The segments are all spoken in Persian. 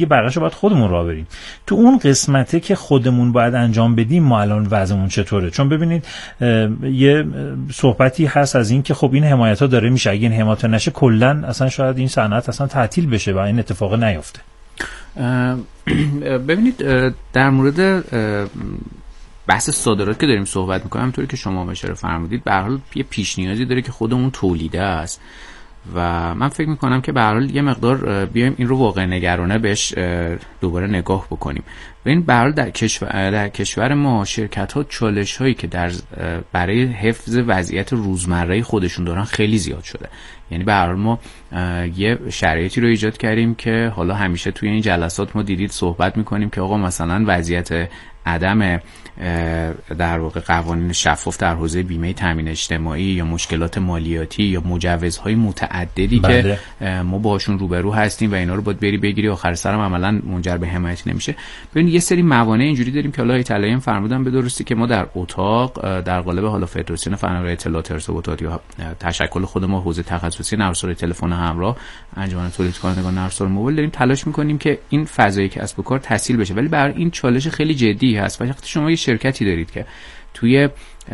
یه بقیه‌شو باید خودمون راه بریم. تو اون قسمته که خودمون باید انجام بدیم ما الان وضعمون چطوره؟ چون ببینید یه صحبتی هست از این که خب این حمایت‌ها داره میشه، اگه این حمایت نشه کلاً اصلا شاید این صنعت اصلا تعطیل بشه و این اتفاق نیفته. ببینید در مورد بحث صادرات که داریم صحبت می‌کنیم، همونطوری که شما اشاره فرمودید، به هر حال یه پیش نیازی داره که خودمون تولیده است و من فکر می‌کنم که به هر حال یه مقدار بیایم این رو واقع نگرانه بهش دوباره نگاه بکنیم. ببین به هر حال در کشور ما شرکت‌ها چالش‌هایی که برای حفظ وضعیت روزمره خودشون دارن خیلی زیاد شده. یعنی به هر حال ما یه شرایطی رو ایجاد کردیم که حالا همیشه توی این جلسات ما دیدید صحبت می‌کنیم که آقا مثلا وضعیت عدم در واقع قوانین شفاف در حوزه بیمه تامین اجتماعی یا مشکلات مالیاتی یا مجوزهای متعددی که ما باهاشون روبرو هستیم و اینا رو باید بری بگیری آخر سرم عملاً منجر به حمایتی نمیشه. ببین یه سری موانع اینجوری داریم که الله تعالی فرمودن به درستی که ما در اتاق در قالب حالا فدراسیون فناوری اطلاعات ارتباطات یا تشکل خود ما حوزه تخصصی نرم افزار تلفن همراه انجمن تولید کنندگان نرم افزار موبایل داریم تلاش می‌کنیم که این فضای کسب و کار تسهیل بشه، ولی برای این چالش خیلی جدی هست. وقتی شما یه شرکتی دارید که توی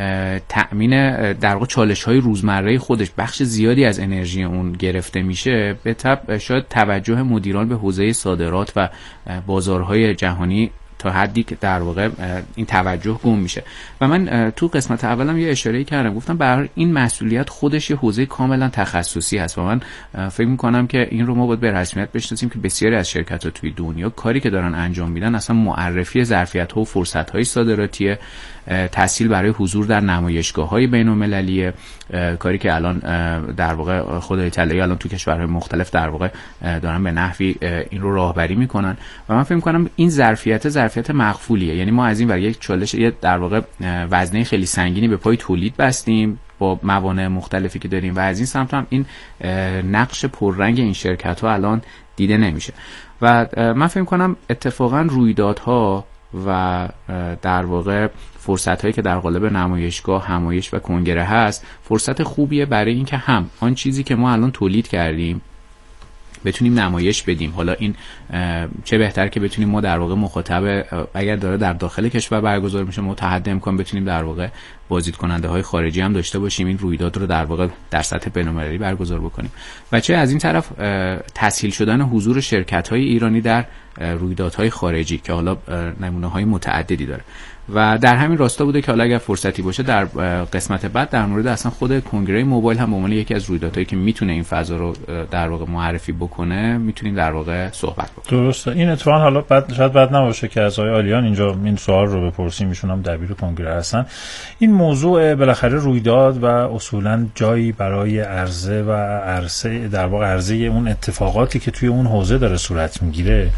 تأمین در واقع چالش‌های روزمره خودش بخش زیادی از انرژی اون گرفته میشه، به طبع شاید توجه مدیران به حوزه صادرات و بازارهای جهانی تا حدی که در واقع این توجه گم میشه. و من تو قسمت اولم یه اشاره‌ای کردم، گفتم برای این مسئولیت خودش یه حوزه کاملا تخصصی هست و من فکر می‌کنم که این رو ما باید به رسمیت بشناسیم که بسیاری از شرکت‌ها توی دنیا کاری که دارن انجام میدن اصلا معرفی ظرفیت‌ها و فرصت‌های صادراتی، تسهیل برای حضور در نمایشگاه‌های بین‌المللی، کاری که الان در واقع خدای تعالی الان تو کشورهای مختلف در واقع دارن به نحوی این رو راهبری میکنن و من فکر می‌کنم این ظرفیت مغفولیه. یعنی ما از این ور یک چالش در واقع وزنه خیلی سنگینی به پای تولید بستیم با موانع مختلفی که داریم و از این سمت هم این نقش پررنگ این شرکت‌ها الان دیده نمیشه و من فکر می‌کنم اتفاقا رویدادها و در واقع فرصت‌هایی که در قالب نمایشگاه، همایش و کنگره هست فرصت خوبیه برای اینکه هم آن چیزی که ما الان تولید کردیم بتونیم نمایش بدیم. حالا این چه بهتر که بتونیم ما در واقع مخاطب اگر داره در داخل کشور برگزار میشه متحد امکان بتونیم در واقع بازدید کننده های خارجی هم داشته باشیم، این رویداد رو در واقع در سطح بین‌المللی برگزار بکنیم و چه از این طرف تسهیل شدن حضور شرکت های ایرانی در رویدادهای خارجی که حالا نمونه های متعددی داره و در همین راستا بوده که حالا اگر فرصتی باشه در قسمت بعد در مورد اصلا خود کنگره موبایل هم به عنوان یکی از رویدادهایی که میتونه این فضا رو در واقع معرفی بکنه میتونیم در واقع صحبت بکنیم. درسته. این اتفاقا حالا شاید بعد نباشه که از آقای آلیان اینجا این سوال رو بپرسیم، ایشون هم دبیر کنگره هستن. این موضوع بالاخره رویداد و اصولا جایی برای عرضه و عرصه در واقع عرضه اون اتفاقاتی که توی اون حوزه داره صورت میگیره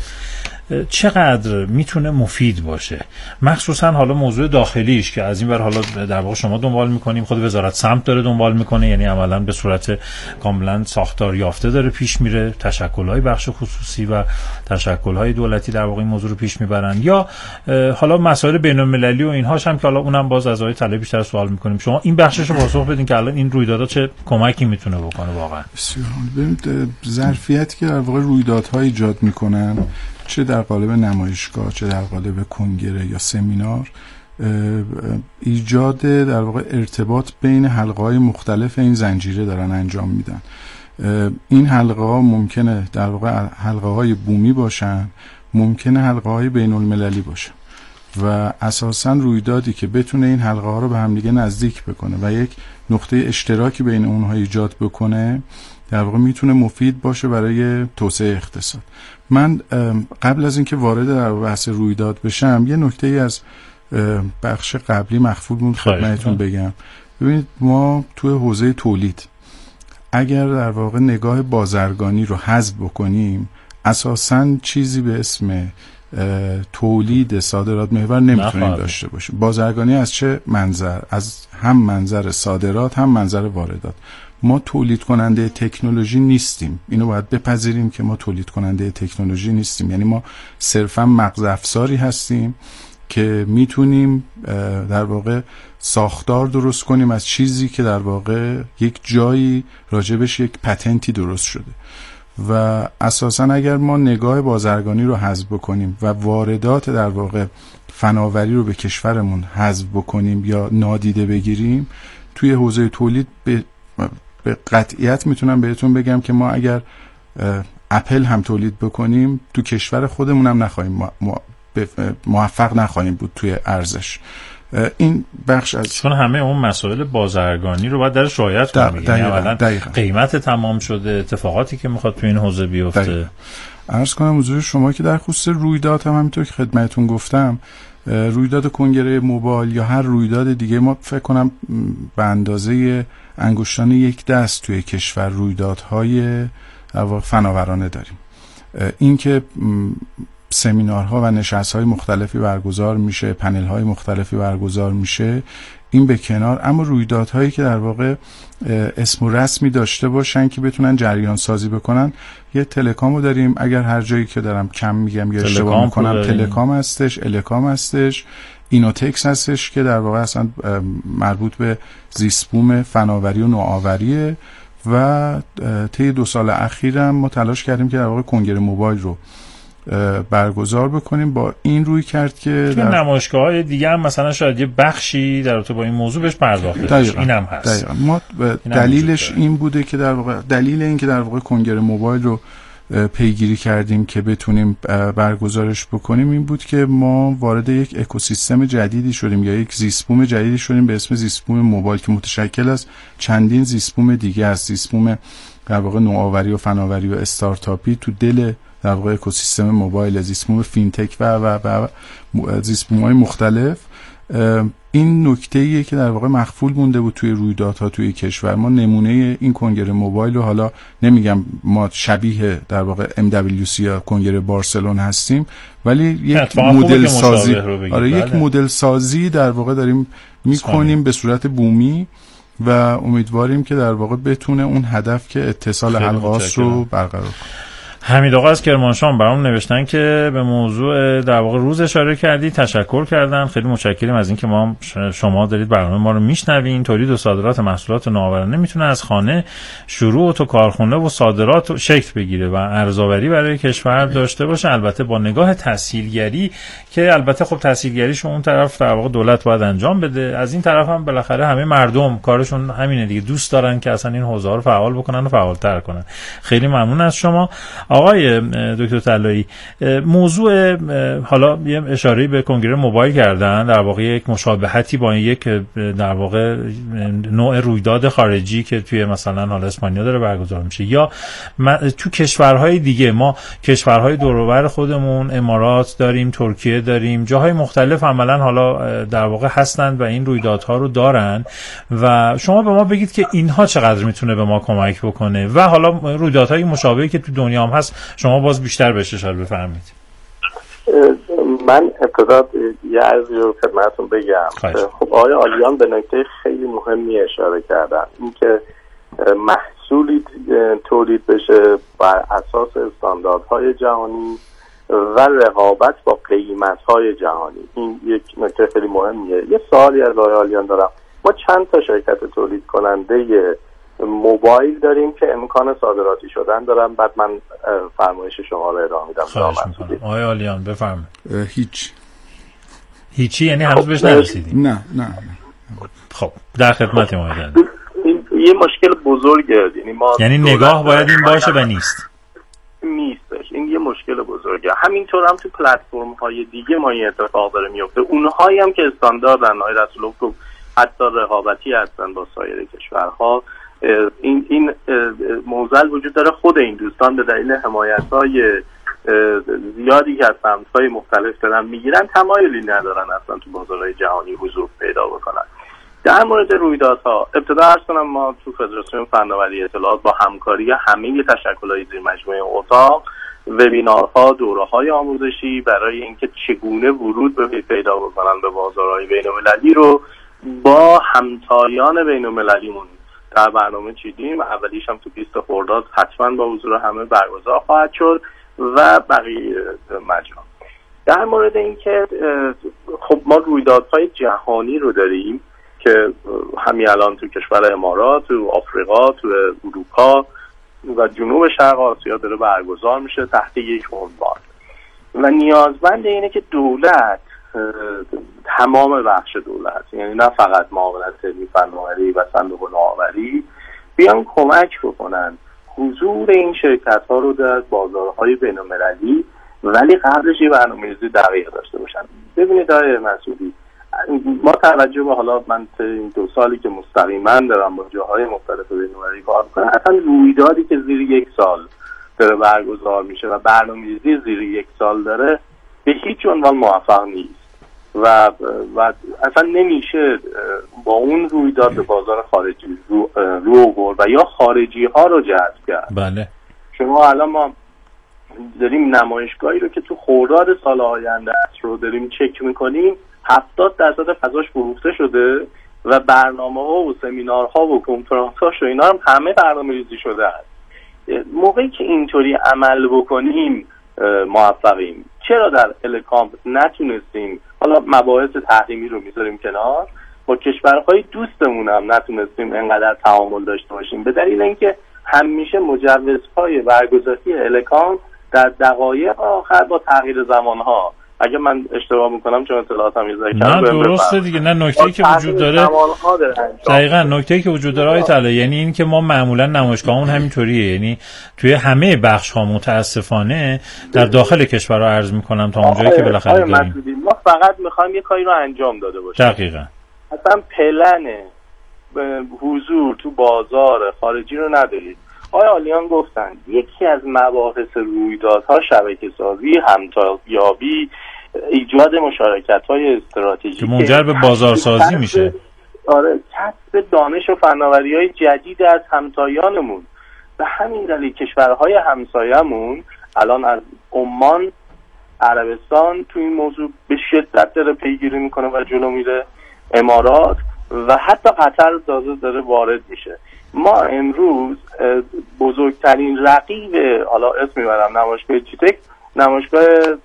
چقدر میتونه مفید باشه، مخصوصا حالا موضوع داخلیش که از این ور حالا در واقع شما دنبال میکنیم، خود وزارت سمت داره دنبال میکنه، یعنی عملا به صورت کاملا ساختار یافته داره پیش میره، تشکل‌های بخش خصوصی و تشکل‌های دولتی در واقع این موضوع رو پیش میبرن، یا حالا مسائل بین‌المللی و اینهاش هم که حالا اونم باز از آقای طلبی بیشتر سوال میکنیم. شما این بخشش رو پاسخ بدین که الان این رویدادها چه کمکی میتونه بکنه واقعا. ببینید ظرفیتی که در واقع رویدادها ایجاد میکنن، چه در قالب نمایشگاه چه در قالب کنگره یا سمینار، ایجاد در واقع ارتباط بین حلقه‌های مختلف این زنجیره دارن انجام میدن. این حلقه‌ها ممکنه در واقع حلقه‌های بومی باشن، ممکنه حلقه‌های بین‌المللی باشن و اساساً رویدادی که بتونه این حلقه‌ها رو به هم دیگه نزدیک بکنه و یک نقطه اشتراکی بین اونها ایجاد بکنه در واقع میتونه مفید باشه برای توسعه اقتصاد. من قبل از اینکه وارد در بحث رویداد بشم یه نکته ای از بخش قبلی مخفول بود خدمتتون بگم. ببینید ما توی حوزه تولید اگر در واقع نگاه بازرگانی رو حذف بکنیم اساساً چیزی به اسم تولید صادرات محور نمیتونیم داشته باشیم. بازرگانی از چه منظر؟ از هم منظر صادرات هم منظر واردات. ما تولید کننده تکنولوژی نیستیم، اینو باید بپذیریم که ما تولید کننده تکنولوژی نیستیم، یعنی ما صرفا مغز افزاری هستیم که میتونیم در واقع ساختار درست کنیم از چیزی که در واقع یک جایی راجبش یک پتنتی درست شده و اساسا اگر ما نگاه بازرگانی رو حذف بکنیم و واردات در واقع فناوری رو به کشورمون حذف بکنیم یا نادیده بگیریم، توی حوزه تولید به قطعیت میتونم بهتون بگم که ما اگر اپل هم تولید بکنیم تو کشور خودمون هم نخواهیم موفق نخواهیم بود توی ارزش. این بخش از چون همه اون مسائل بازرگانی رو باید درش رعایت کنیم. اولا قیمت تمام شده، اتفاقاتی که میخواد تو این حوزه بیفته. عرض کنم حضور شما که در خصوص رویداد هم همینطور که خدمتتون گفتم، رویداد کنگره موبایل یا هر رویداد دیگه ما فکر کنم به اندازه انگشتان یک دست توی کشور رویدادهای فناورانه داریم. این که سمینارها و نشست‌های مختلفی برگزار میشه، پنل‌های مختلفی برگزار میشه، این به کنار، اما رویدادهایی که در واقع اسم و رسمی داشته باشن که بتونن جریان سازی بکنن، یه تلکامو داریم، اگر هر جایی که دارم کم میگم یا اشتباه میکنم، تلکام هستش، الکام هستش، اینوتکس هستش که در واقع اصلا مربوط به زیستبوم فناوری و نوآوریه. و طی 2 سال اخیرم ما تلاش کردیم که در واقع کنگره موبایل رو برگزار بکنیم. با این روی کرد که در نمایشگاه‌های دیگه هم مثلا شاید یه بخشی در رابطه با این موضوع بهش پرداخته بشه. اینم هست. دقیقاً. ما دلیلش این بوده که در واقع دلیل این که در واقع کنگره موبایل رو پیگیری کردیم که بتونیم برگزارش بکنیم این بود که ما وارد یک اکوسیستم جدیدی شدیم یا یک زیستبوم جدیدی شدیم به اسم زیستبوم موبایل که متشکل از چندین زیستبوم دیگه است. زیستبوم در واقع نوآوری و فناوری و استارتاپی تو دل در واقع اکوسیستم موبایل، زیستبوم فینتک و زیستبوم‌های مختلف. این نکته‌ایه که در واقع مخفول مونده بود توی رویدادها توی کشور. ما نمونه این کنگره موبایل رو، حالا نمیگم ما شبیه در واقع MWC یا کنگره بارسلون هستیم، ولی یک مدل سازی، یک مدل سازی در واقع داریم میکنیم به صورت بومی و امیدواریم که در واقع بتونه اون هدف که اتصال حلقات رو برقرار کنه. حمید آقا از کرمانشاه برام نوشتن که به موضوع در واقع روز اشاره کردی، تشکر کردن. خیلی متشکریم از اینکه شما دارید برنامه ما رو میشنوین. تولید و صادرات محصولات نوآورانه میتونه از خانه شروع تا کارخونه و صادرات شکل بگیره و ارزآوری برای کشور داشته باشه، البته با نگاه تسهیلگری که البته خب تسهیلگریشو اون طرف در واقع دولت باید انجام بده، از این طرف هم بالاخره همه مردم کارشون همینه دیگه، دوست دارن که اصلا این حوزه رو فعال بکنن و فعال‌تر کنن. خیلی ممنون از شما آقای دکتر طلایی. موضوع حالا یه اشاره‌ای به کنگره موبایل کردن، در واقع یک مشابهتی با یک در واقع نوع رویداد خارجی که توی مثلا حالا اسپانیا داره برگزار میشه یا تو کشورهای دیگه. ما کشورهای دور و بر خودمون امارات داریم، ترکیه داریم، جاهای مختلف عملا حالا در واقع هستند و این رویدادها رو دارن و شما به ما بگید که اینها چقدر میتونه به ما کمک بکنه و حالا رویدادهای مشابهی که تو دنیا هم هست شما باز بیشتر بهش اشاره بفرمایید. من ابتدا یه عرضی رو خدمتتون بگم. خب آقای آلیان به نکته خیلی مهمی اشاره کردن، این که محصولی تولید بشه بر اساس استانداردهای جهانی و رقابت با قیمت‌های جهانی. این یک نکته خیلی مهمیه. یه سوالی از آقای آلیان دارم. ما چند تا شرکت تولید کننده موبایل داریم که امکان صادراتی شدن دارن، بعد من فرمایش شما رو ارائه میدم. آقای آلیان بفرمایید. هیچی یعنی هنوز بهش نرسیدیم؟ نه. خب در خدمت ما هستم. این یه مشکل بزرگه، یعنی نگاه باید این باشه و نیستش. این یه مشکل بزرگه. همینطور هم تو پلتفرم های دیگه ما این اتفاق داره میفته. اونهایی هم که استانداردن، آقای رسولوف رو حتی رقابتی هستن با سایر کشورها، این معضل وجود داره. خود این دوستان به دلیل حمایت‌های زیادی که از سمت‌های مختلف دارن میگیرن، تمایلی ندارن اصلا تو بازارهای جهانی حضور پیدا بکنن. در مورد رویدادها ابتدا عرض کنم ما تو فدراسیون فناوری اطلاعات با همکاری همه تشکل‌های زیر مجموعه اتاق وبینارها، دوره‌های آموزشی برای اینکه چگونه ورود به پیدا بکنن به بازارهای بین‌المللی رو با همتایان بین‌المللیمون در برنامه چیدیم. اولیش هم تو 20 خرداد حتما با حضور همه برگزار خواهد شد و بقیه مجموعه. در مورد اینکه خب ما رویدادهای جهانی رو داریم که همین الان تو کشور امارات، تو آفریقا، تو اروپا و جنوب شرق آسیا داره برگزار میشه تحت یک عنوان و نیازمند اینه که دولت، تمام بخش دولت، یعنی نه فقط معاونت علمی فناوری و صندوق نوآوری، بیان کمک بکنن حضور این شرکت ها رو در بازارهای بین‌المللی، ولی قبلش یه برنامه‌ریزی دقیق داشته باشن. ببینید آقای مسعودی، ما توجه به، حالا من این 2 سالی که مستقیما دارم با جاهای مختلف بین‌المللی کار می‌کنم، اصلا رویدادی که زیر 1 سال داره برگزار میشه و برنامه‌ریزی زیر 1 سال داره به هیچ عنوان موفق نیست و اصلا نمیشه با اون رویداد به بازار خارجی رو برد و یا خارجی ها رو جذب کرد. بله. شما الان ما داریم نمایشگاهی رو که تو خرداد سال آینده است رو داریم چک میکنیم، 70% فضاش فروخته شده و برنامه‌ها و سمینارها و کنفرانس‌ها و اینا هم همه برنامه‌ریزی شده است. موقعی که اینطوری عمل بکنیم موفقیم. چرا در الکامپ نتونستیم، حالا مباحث تحریمی رو میذاریم کنار، با کشورهای دوستمون هم نتونستیم انقدر تعامل داشته باشیم؟ به دلیل اینکه همیشه مجوزهای برگزاری الکامپ در دقایق آخر با تغییر زمانها، اگه من اشتباه میکنم چون اطلاعاتم یه ذره نه درسته دیگه، نه نکته‌ای که وجود داره دقیقاً نکته‌ای که وجود داره آیت، یعنی این که ما معمولا نمایشگاهمون همینطوریه، یعنی توی همه بخش‌ها متاسفانه در داخل کشورها عرض میکنم تا اونجایی که بالاخره داریم ما فقط میخوایم یه کاری رو انجام داده باشیم. دقیقاً اصلا پلن حضور تو بازار خارجی رو ندارید. آقای آلیان گفتن یکی از مباحث رویدادها شبکه سازی، همتاییابی، ایجاد مشارکت‌های استراتژیکی که منجر به بازارسازی میشه. آره، کسب دانش و فناوری‌های جدید از همتایانمون. به همین دلیل کشورهای همسایه‌مون الان از عمان، عربستان تو این موضوع به شدت داره پیگیری میکنه و جلو میره، امارات و حتی قطر تازه داره وارد میشه. ما امروز بزرگترین رقیب، حالا اسم میبرم، نمایشگاه جیتک، نمایشگاه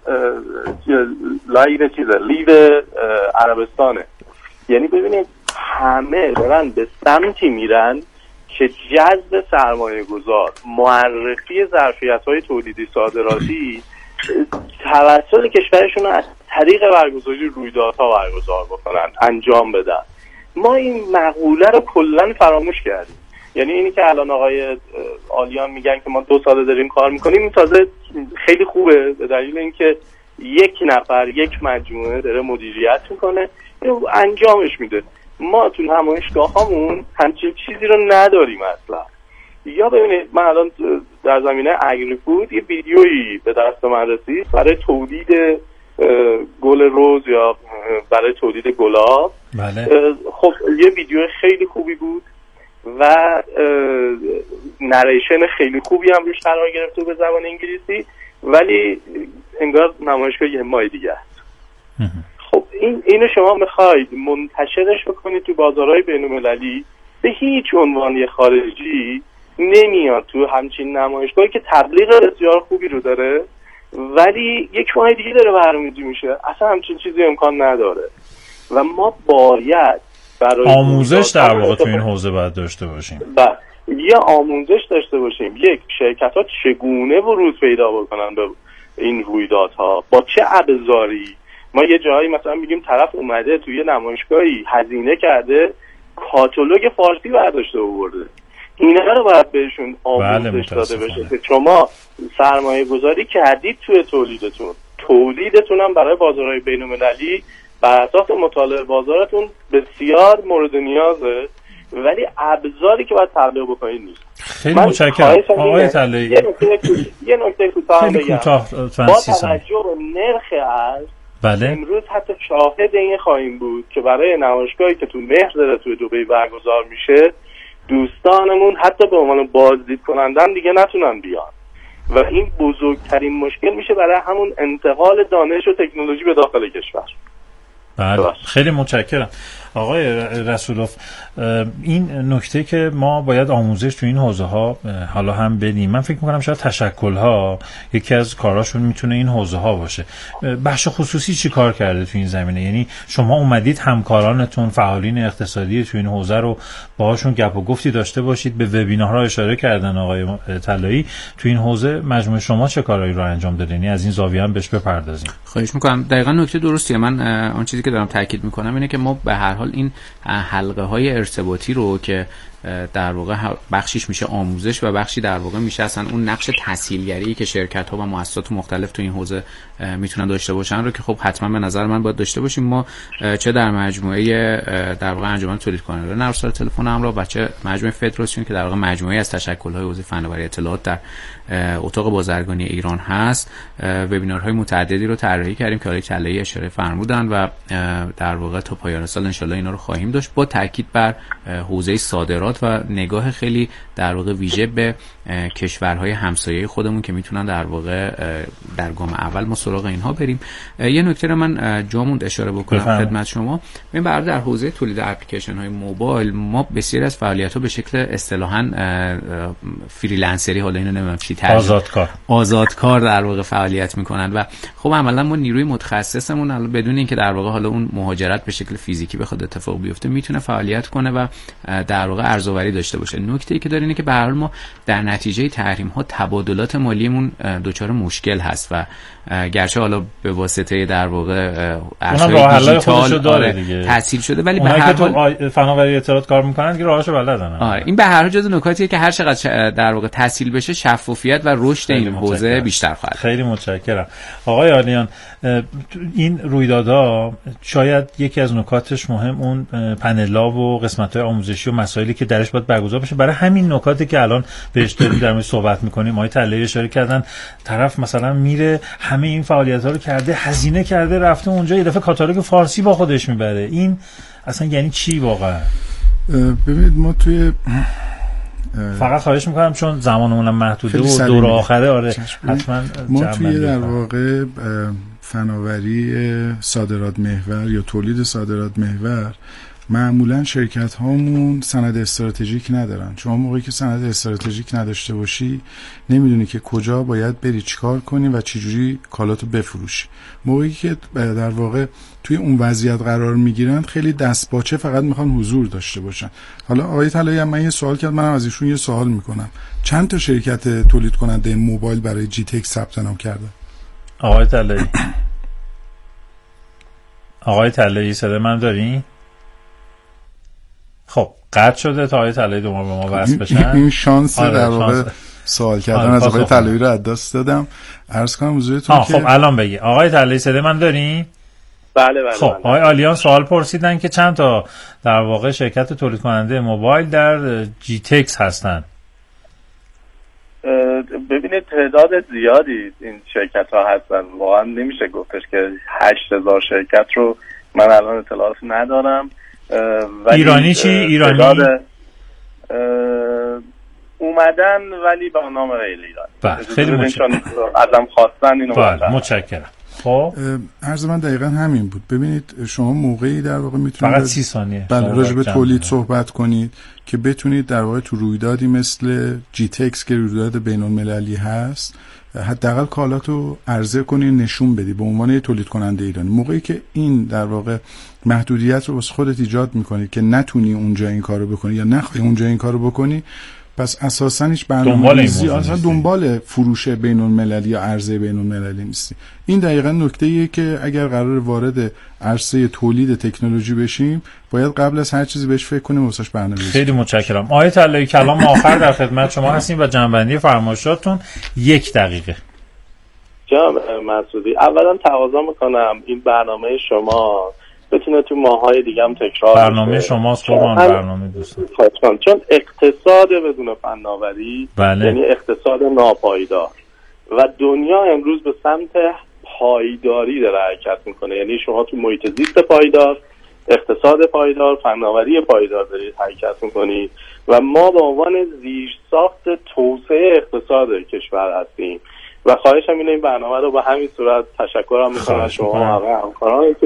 لیو عربستانه. یعنی ببینید همه دارن به سمتی میرن که جذب سرمایه گذار، معرفی ظرفیت‌های تولیدی صادراتی توسط کشورشون از طریق برگزاری رویدادها برگزار بکنن، انجام بدن. ما این مقوله رو کلاً فراموش کردیم. یعنی اینی که الان آقای آلیان میگن که ما 2 ساله داریم کار میکنیم، این تازه خیلی خوبه، به دلیل اینکه یک نفر، یک مجموعه داره مدیریت میکنه، انجامش میده. ما تو نمایشگاهامون همچین چیزی رو نداریم اصلا. یا ببینید من الان در زمینه اگری فود یه ویدیویی به دست من رسید برای تولید گل رز یا برای تولید گلاب. بله. خب یه ویدیو خیلی خوبی بود و نریشن خیلی خوبی هم روش قرار گرفته به زبان انگلیسی، ولی انگار نمایشگاه یه ماه دیگه است. خب اینو شما میخواید منتشرش بکنید تو بازارهای بین‌المللی، به هیچ عنوان یه خارجی نمیاد تو همچین نمایشگاهی که تبلیغ بسیار خوبی رو داره ولی یک ماه دیگه داره برنامه‌ریزی میشه. اصلا همچین چیزی امکان نداره و ما باید برای آموزش در واقع تو این حوزه باید داشته باشیم. یه آموزش داشته باشیم، یک شرکت‌ها چگونه ورود پیدا بکنن به این رویدادها، با چه ابزاری. ما یه جایی مثلا میگیم طرف اومده توی نمایشگاهی هزینه کرده کاتالوگ فارسی برداشته آورده، اینا رو باید بهشون آموزش داده بشه که شما سرمایه گذاری کردید توی تولیدتون هم برای بازارهای بین‌المللی بر اساس مطالعه بازارتون بسیار مورد نیازه، ولی ابزاری که باید تبلیغ بکنید نیست. خیلی متشکرم آقای طلایی. یه نکته کوتاه بگم. با توجه به نرخ ارز، بله. امروز حتی شاهد این خواهیم بود که برای نمایشگاهی که تو مهر داره توی دبی برگزار میشه، دوستانمون حتی به عنوان بازدید کنندن دیگه نتونن بیان و این بزرگترین مشکل میشه برای همون انتقال دانش و تکنولوژی به داخل کشور. بله خیلی متشکرم آقای رسولوف. این نکته که ما باید آموزش تو این حوزه ها حالا هم بدیم، من فکر میکنم شاید تشکل ها یکی از کاراشون میتونه این حوزه ها باشه. بخش خصوصی چی کار کرده تو این زمینه؟ یعنی شما اومدید همکارانتون فعالین اقتصادی تو این حوزه رو باهاشون گپ و گفتی داشته باشید، به وبینارها اشاره کردن آقای طلایی، تو این حوزه مجموعه شما چه کارهایی رو انجام دادین؟ یعنی از این زاویه هم بهش بپردازیم. خواهش میکنم. دقیقاً نکته درستیه. من آن چیزی که دارم تاکید میکنم اینه که ما به هر حال این حلقه های ارتباطی رو که در واقع بخشیش میشه آموزش و بخشی در واقع میشه اصلا اون نقش تسهیلگری که شرکت ها و مؤسسات مختلف تو این حوزه میتونن داشته باشن رو که خب حتما به نظر من باید داشته باشیم. ما چه در مجموعه در واقع انجمن تولید کننده نرم افزار تلفن همراه و چه مجموعه فدراسیون که در واقع مجموعه از تشکل‌های حوزه فناوری اطلاعات در اتاق بازرگانی ایران هست، وبینارهای متعددی رو طراحی کردیم که آقای طلایی اشاره فرمودن و در واقع تا پایان سال ان شاءالله اینا رو خواهیم داشت، با تاکید بر حوزه صادرات و نگاه خیلی در واقع ویژه به کشورهای همسایه خودمون که میتونن در واقع در گام اول ما سراغ اینها بریم. یه نکته رو من جا موند اشاره بکنم خدمت شما. ببین برای در حوزه تولید اپلیکیشن های موبایل ما بسیاری از فعالیت ها به شکل اصطلاحاً فریلنسری، حالا اینو نمیدونم چی آزادکار در واقع فعالیت میکنن و خب عملا ما نیروی متخصصمون الان بدون اینکه در واقع حالا اون مهاجرت به شکل فیزیکی بخواد اتفاق بیفته میتونه فعالیت کنه و در واقع ارزآوری داشته باشه. نکته‌ای که داره اینه که به هر حال ما در نتیجه تحریم ها تبادلات مالیمون دچار مشکل هست و گرچه حالا به واسطه در واقع ارزهای دیجیتال تسهیل شده ولی به هر حال فناوری اطلاعات کار میکنن که راهاشو بلدن. این به هر حال جزو نکاتیه که هر چقدر در واقع تسهیل بشه شفافیت و رشد این حوزه بیشتر خواهد. خیلی متشکرم آقای آلیان. این رویدادها شاید یکی از نکاتش مهم اون پنل‌ها و قسمت‌های آموزشی و مسائلی که درش باید برگزار بشه. برای همین نکاتی که الان بهش داریم در موردش صحبت می‌کنیم، آقای طلایی اشاره کردن طرف مثلا میره همه این فعالیت‌ها رو کرده، هزینه کرده، رفته اونجا یه دفعه کاتالوگ فارسی با خودش میبره. این اصلا یعنی چی واقعا؟ ببینید ما توی فقط خواهش میکنم چون زمانمون محدوده و دور آخره حتما ما توی در واقع فناوری صادرات محور یا تولید صادرات محور معمولا شرکت هامون سند استراتژیک ندارن. شما موقعی که سند استراتژیک نداشته باشی نمیدونی که کجا باید بری چیکار کنی و چجوری کالاتو بفروشی. موقعی که در واقع توی اون وضعیت قرار میگیرن خیلی دستپاچه فقط میخوان حضور داشته باشن. حالا آقای طلایی من یه سوال کرد، منم از ایشون یه سوال میکنم، چند تا شرکت تولید کننده موبایل برای جی تک ثبت نام کرده؟ آقای طلایی آقای طلایی صدا من دارین؟ خب قطع شده تا آقای طلایی دوباره به ما وصل بشن. این شانس در واقع سوال کردن از آقای طلایی رو از دست دادم. عرض کنم حضورتون که خب الان بگی آقای طلایی صدا من دارین؟ بله. خب آقای آلیان سوال پرسیدن که چند تا در واقع شرکت تولید کننده موبایل در جی تکس هستن. ببینید تعداد زیادی این شرکت ها هستن، واقعا نمیشه گفتش که 8000 شرکت رو من الان اطلاعات ندارم. ایرانی چی؟ ایرانی اومدن ولی با نام غیر ایرانی. بله خیلی متشکرم. ازم خواستن اینو. بله متشکرم. خب عرض من دقیقاً همین بود. ببینید شما موقعی در واقع میتونید فقط 30 ثانیه بله راجع به تولید صحبت کنید که بتونید در واقع تو رویدادی مثل جی تکس که رویداد بین‌المللی هست حداقل کالاتو عرضه کنید، نشون بدی به عنوان یه تولید کننده ایرانی. موقعی که این در واقع محدودیت رو واسه خودت ایجاد می‌کنی که نتونی اونجا این کارو بکنی یا نخوای اونجا این کارو بکنی، پس اساساً هیچ برنامه‌ریزی اصلا دنبال فروش بین‌المللی یا عرضه بین‌المللی نیستی. این دقیقاً نکته‌ایه که اگر قرار وارد عرصه تولید تکنولوژی بشیم باید قبل از هر چیزی بهش فکر کنیم واسش برنامه‌ریزی. خیلی متشکرم. آقای طلایی کلام آخر در خدمت شما هستیم و جنبندی فرمایشاتتون 1 دقیقه. جناب مسعودی، اولا تقاضا می‌کنم این برنامه شما بتونه تو ماهای دیگه هم تکرار برنامه شماست قربان برنامه دوستان. چون اقتصاد بدون فناوری یعنی اقتصاد ناپایدار و دنیا امروز به سمت پایداری داره حرکت میکنه. یعنی شما تو محیط زیست پایدار، اقتصاد پایدار، فناوری پایدار دارید حرکت میکنید و ما به عنوان زیرساخت توسعه اقتصاد کشور هستیم و خواهشم اینه این برنامه رو به همین صورت تشکرم میکنم شما و همکارانتون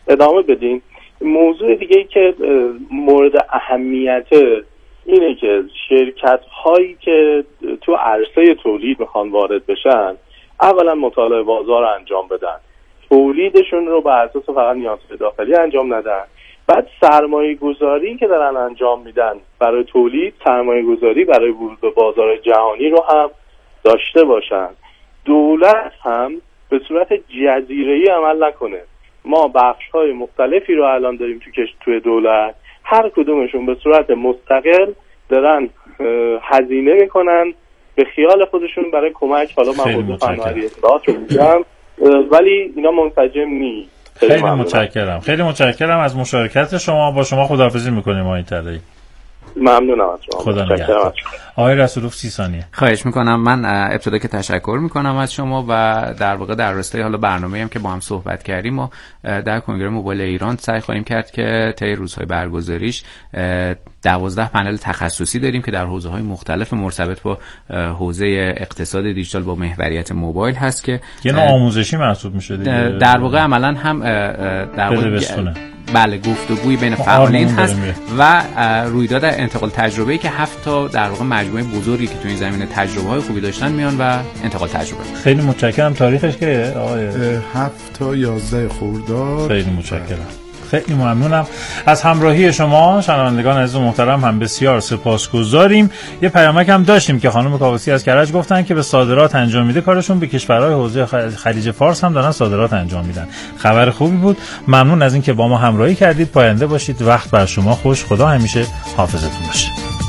ادامه بدین. موضوع دیگه که مورد اهمیت اینه که شرکت هایی که تو عرصه تولید میخوان وارد بشن اولا مطالعه بازار رو انجام بدن، تولیدشون رو بر اساس فقط نیازهای داخلی انجام ندن، بعد سرمایه گذاری که دارن انجام میدن برای تولید، سرمایه گذاری برای ورود به بازار جهانی رو هم داشته باشن. دولت هم به صورت جزیره‌ای عمل نکنه. ما بخش‌های مختلفی رو الان داریم توی دولت، هر کدومشون به صورت مستقل دارن هزینه میکنن به خیال خودشون برای کمک. حالا من موضوع فناوری اطلاعات رو میگم ولی اینا منسجم نیست. خیلی متشکرم از مشارکت شما. با شما خداحافظی میکنیم آقای طلایی. ممنونم از شما. خدا نگهدار. آقای رسولوف 30 ثانیه. خواهش میکنم. من ابتدا که تشکر میکنم از شما و در واقع در راستای حالا برنامه‌ای هم که با هم صحبت کردیم ما در کنگره موبایل ایران سعی خواهیم کرد که طی روزهای برگزاریش 12 پنل تخصصی داریم که در حوزه‌های مختلف مرتبط با حوزه اقتصاد دیجیتال با محوریت موبایل هست که یه نوع آموزشی محسوب میشه دیگه. در واقع عملاً هم در واقع بله گفتگوی بین فعالین هست و رویداد انتقال تجربه‌ای که 7 تا در واقع مجموعه بزرگی که تو این زمینه تجربه‌های خوبی داشتن میان و انتقال تجربه. خیلی متشکرم. تاریخش که آقای 7 تا 11 خرداد. خیلی متشکرم. خیلی ممنونم از همراهی شما شنوندگان عزیز و محترم. هم بسیار سپاسگزاریم. یه پیامک هم داشتیم که خانم کاووسی از کرج گفتن که به صادرات انجام میده کارشون، به کشورهای حوزه خلیج فارس هم دارن صادرات انجام میدن. خبر خوبی بود. ممنون از اینکه با ما همراهی کردید. پاینده باشید. وقت بر شما خوش. خدا همیشه حافظتون باشه.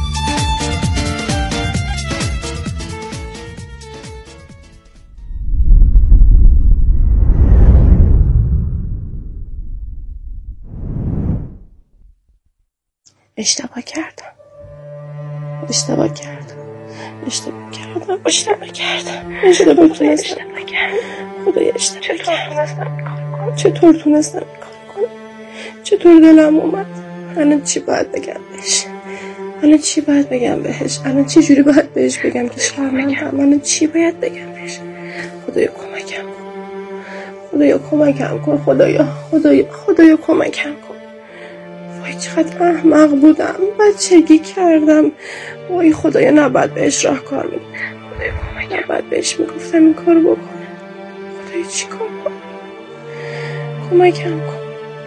اشتباه کردم. چطور تونستم کار کنم؟ چطور دلم اومد؟ الان چی باید بگم بهش؟ الان چی جوری باید بهش بگم که شرمندم؟ الان چی باید بگم بهش؟ خدایا کمکم کن. خدایا کمکم کن. وای چقدر احمق بودم، بچگی کردم. وای خدایا نباید بهش راهکار میدم. خدایا نباید بهش میگفتم این کارو بکنه. خدایا چی کار کنم؟ کمکم کن.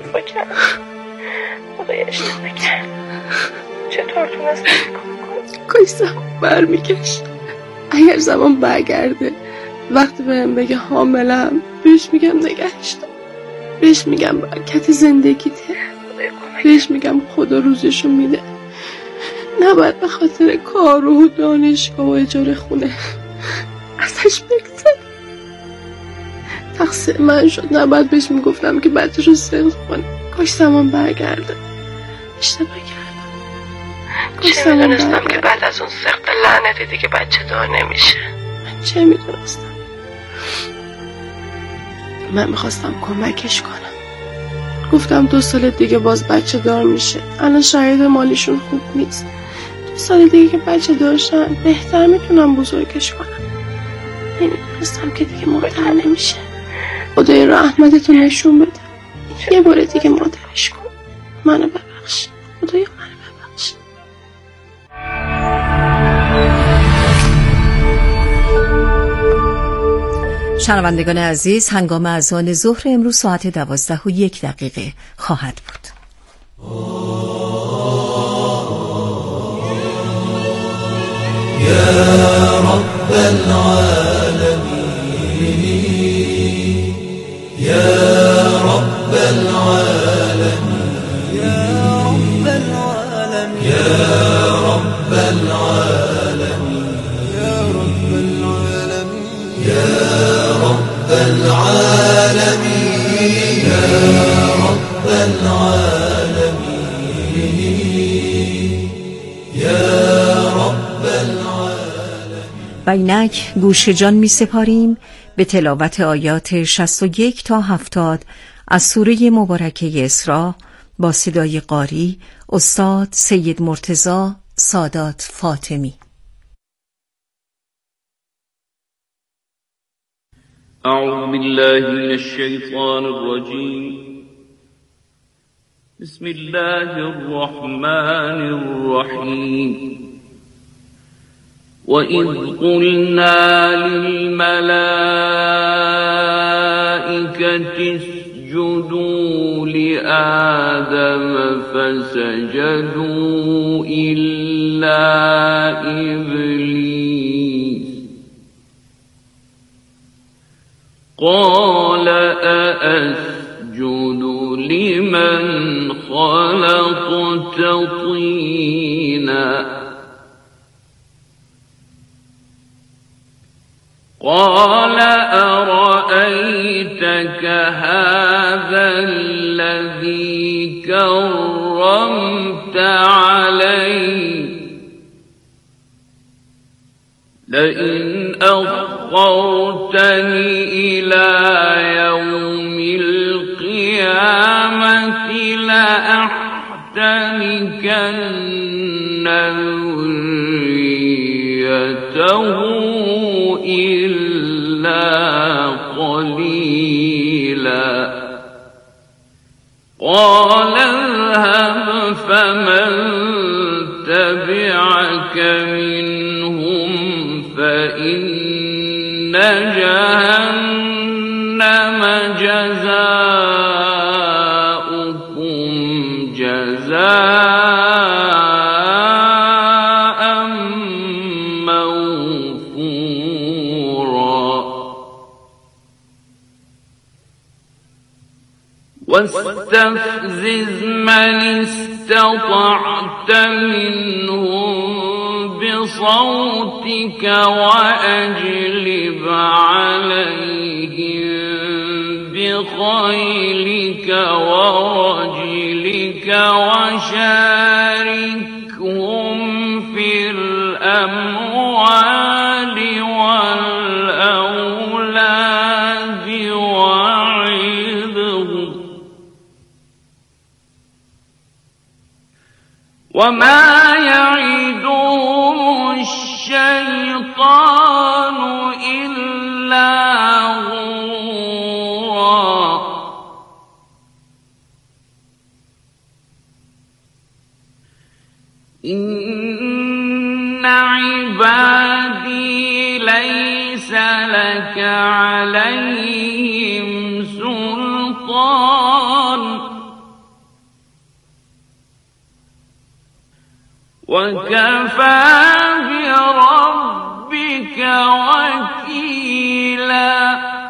خدایا اشتباه کردم. چطور تونستم کاش زمان برمیگشت. اگر زمان برگرده وقتی بهم بگه حاملم بهش میگم نگهش دار، بهش میگم برکت زندگیته، بهش میگم خدا روزشو میده. نباید به خاطر کار و دانشگاه و اجاره خونه ازش بگذر. تقصیر من شد. نباید بهش میگفتم که بچه‌شو سقط کنه. کاش زمان برگرده. اشتباه کردم. چه میدونستم که بعد از اون سقط لعنتی دیگه بچه دار نمیشه. من چه میدونستم؟ من میخواستم کمکش کنم. گفتم 2 سال دیگه باز بچه دار میشه. الان شاید مالیشون خوب نیست. 2 سال دیگه که بچه دارشن بهتر میتونم بزرگش کنم. نمیدونستم که دیگه مادر نمیشه. خدای رحمتتو نشون بده. یه بار دیگه مادرش کن. منو ببخش. خدایا منو ببخش. شنوندگان عزیز، هنگام اذان ظهر امروز ساعت 12:01 خواهد بود. یا رب العالمین، یا رب العالمین، یا رب العالمین، یا رب العالمین، یا رب العالمین، یا رب العالمین. و اینک گوش جان می سپاریم به تلاوت آیات 61 تا 70 از سوره مبارکه اسراء با صدای قاری استاد سید مرتضی سادات فاطمی. اعوذ بالله من الشیطان الرجیم. بسم الله الرحمن الرحيم وإذ قلنا للملائكة اسجدوا لآدم فسجدوا إلا إبليس قال أأسجد لمن خلقت طينا قال أرأيتك هذا الذي كرمت عليه لئن أخرتني إلى يوم القيامة لأحتنكن ذريته إلا قليلا قال اذهب فمن تبعك منهم فإن جهنم جزاؤكم جزاء موفورا واستفزز من استطعت منهم بصوتك وأجلب عليهم بخيلك ورجلك وشاركهم في الأموال والأولاد وعظهم وما يعدهم الشيطان إلا غرورا إن عبادي ليس لك عليهم سلطان وكفى بربك وكيلا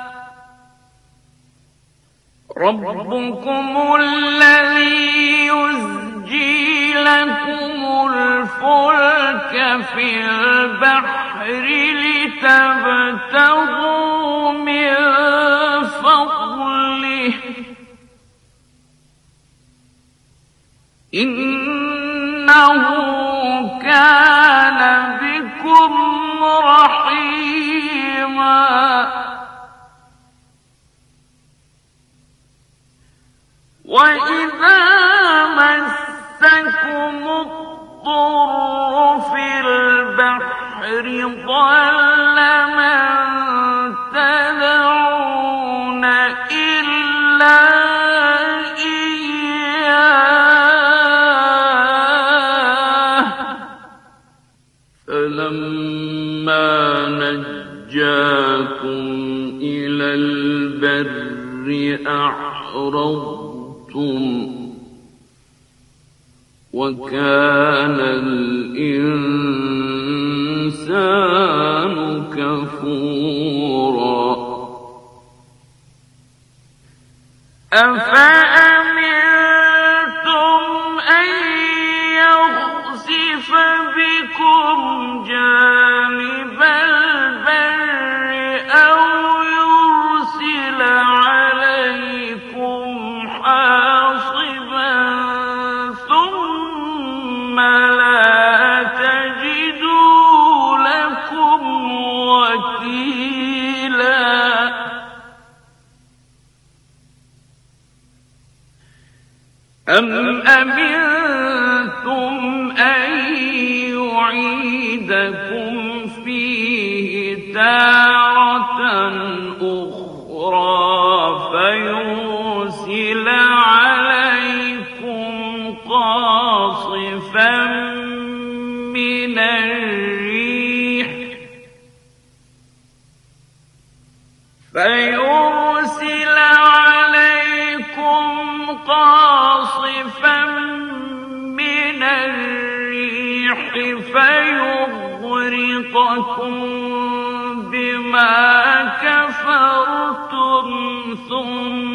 ربكم الذي يزجي لكم الفلك في البحر لتبتغوا من فضله إنه كان بكم رحيما وإذا مسكم الضر في البحر ضل من تدعون إلا فلما نجاكم إلى البر أعرضتم وكان الإنسان كفورا أفأمنتم أن يخسف بكم جانب البر أو يرسل عليكم حاصبا ثم لا تجدوا لكم وكيلا أم أمنتم أن يعيدكم فيه تارة أخرى فيرسل عليكم فيغرقكم بما كفرتم ثم